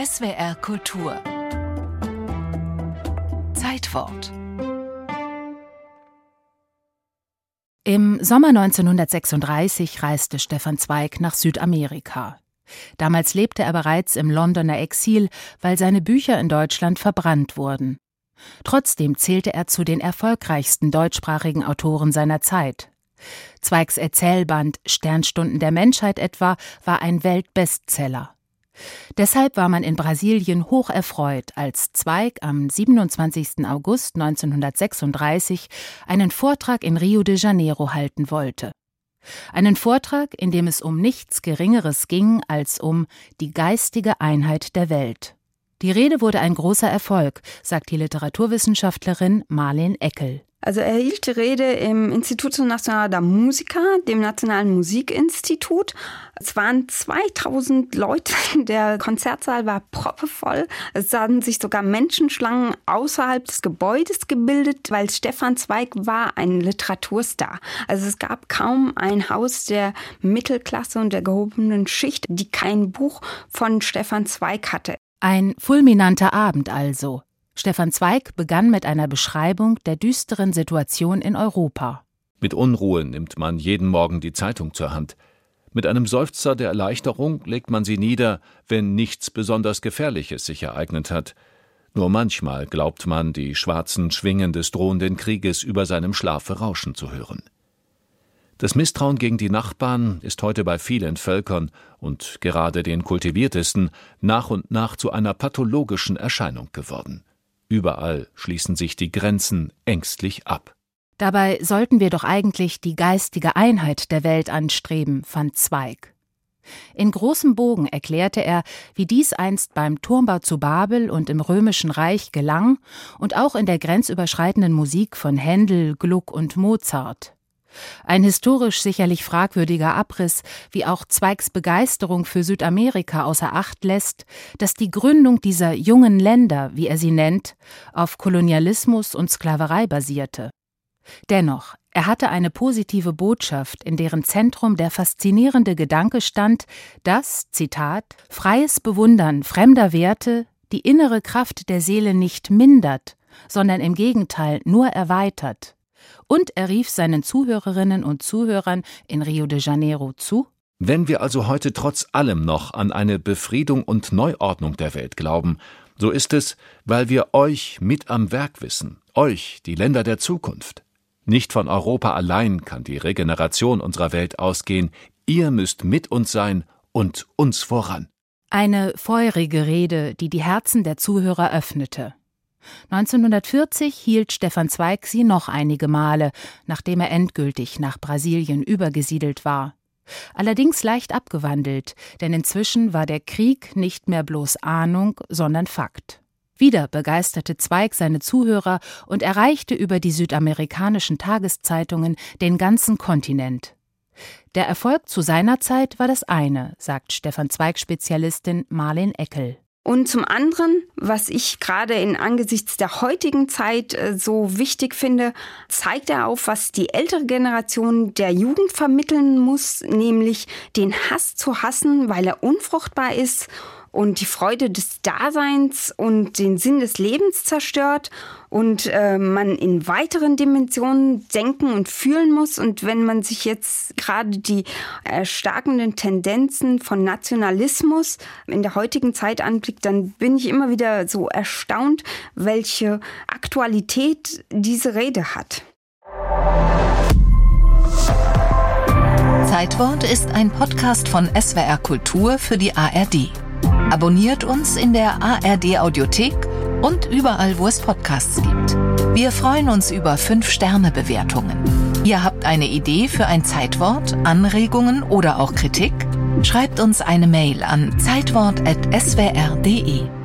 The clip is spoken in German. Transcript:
SWR Kultur Zeitwort. Im Sommer 1936 reiste Stefan Zweig nach Südamerika. Damals lebte er bereits im Londoner Exil, weil seine Bücher in Deutschland verbrannt wurden. Trotzdem zählte er zu den erfolgreichsten deutschsprachigen Autoren seiner Zeit. Zweigs Erzählband »Sternstunden der Menschheit« etwa war ein Weltbestseller. Deshalb war man in Brasilien hoch erfreut, als Zweig am 27. August 1936 einen Vortrag in Rio de Janeiro halten wollte. Einen Vortrag, in dem es um nichts Geringeres ging als um die geistige Einheit der Welt. Die Rede wurde ein großer Erfolg, sagt die Literaturwissenschaftlerin Marleen Eckel. Also er hielt die Rede im Instituto Nacional da Música, dem Nationalen Musikinstitut. Es waren 2000 Leute, der Konzertsaal war proppevoll. Es hatten sich sogar Menschenschlangen außerhalb des Gebäudes gebildet, weil Stefan Zweig war ein Literaturstar. Also es gab kaum ein Haus der Mittelklasse und der gehobenen Schicht, die kein Buch von Stefan Zweig hatte. Ein fulminanter Abend also. Stefan Zweig begann mit einer Beschreibung der düsteren Situation in Europa. Mit Unruhe nimmt man jeden Morgen die Zeitung zur Hand. Mit einem Seufzer der Erleichterung legt man sie nieder, wenn nichts besonders Gefährliches sich ereignet hat. Nur manchmal glaubt man, die schwarzen Schwingen des drohenden Krieges über seinem Schlafe rauschen zu hören. Das Misstrauen gegen die Nachbarn ist heute bei vielen Völkern und gerade den kultiviertesten nach und nach zu einer pathologischen Erscheinung geworden. Überall schließen sich die Grenzen ängstlich ab. Dabei sollten wir doch eigentlich die geistige Einheit der Welt anstreben, fand Zweig. In großem Bogen erklärte er, wie dies einst beim Turmbau zu Babel und im Römischen Reich gelang und auch in der grenzüberschreitenden Musik von Händel, Gluck und Mozart. Ein historisch sicherlich fragwürdiger Abriss, wie auch Zweigs Begeisterung für Südamerika außer Acht lässt, dass die Gründung dieser jungen Länder, wie er sie nennt, auf Kolonialismus und Sklaverei basierte. Dennoch, er hatte eine positive Botschaft, in deren Zentrum der faszinierende Gedanke stand, dass, Zitat, freies Bewundern fremder Werte die innere Kraft der Seele nicht mindert, sondern im Gegenteil nur erweitert. Und er rief seinen Zuhörerinnen und Zuhörern in Rio de Janeiro zu: Wenn wir also heute trotz allem noch an eine Befriedung und Neuordnung der Welt glauben, so ist es, weil wir euch mit am Werk wissen, euch, die Länder der Zukunft. Nicht von Europa allein kann die Regeneration unserer Welt ausgehen, ihr müsst mit uns sein und uns voran. Eine feurige Rede, die die Herzen der Zuhörer öffnete. 1940 hielt Stefan Zweig sie noch einige Male, nachdem er endgültig nach Brasilien übergesiedelt war. Allerdings leicht abgewandelt, denn inzwischen war der Krieg nicht mehr bloß Ahnung, sondern Fakt. Wieder begeisterte Zweig seine Zuhörer und erreichte über die südamerikanischen Tageszeitungen den ganzen Kontinent. Der Erfolg zu seiner Zeit war das eine, sagt Stefan Zweig-Spezialistin Marleen Eckel. Und zum anderen, was ich gerade angesichts der heutigen Zeit so wichtig finde, zeigt er auf, was die ältere Generation der Jugend vermitteln muss, nämlich den Hass zu hassen, weil er unfruchtbar ist und die Freude des Daseins und den Sinn des Lebens zerstört und man in weiteren Dimensionen denken und fühlen muss. Und wenn man sich jetzt gerade die erstarkenden Tendenzen von Nationalismus in der heutigen Zeit anblickt, dann bin ich immer wieder so erstaunt, welche Aktualität diese Rede hat. Zeitwort ist ein Podcast von SWR Kultur für die ARD. Abonniert uns in der ARD-Audiothek und überall, wo es Podcasts gibt. Wir freuen uns über 5-Sterne-Bewertungen. Ihr habt eine Idee für ein Zeitwort, Anregungen oder auch Kritik? Schreibt uns eine Mail an zeitwort@swr.de.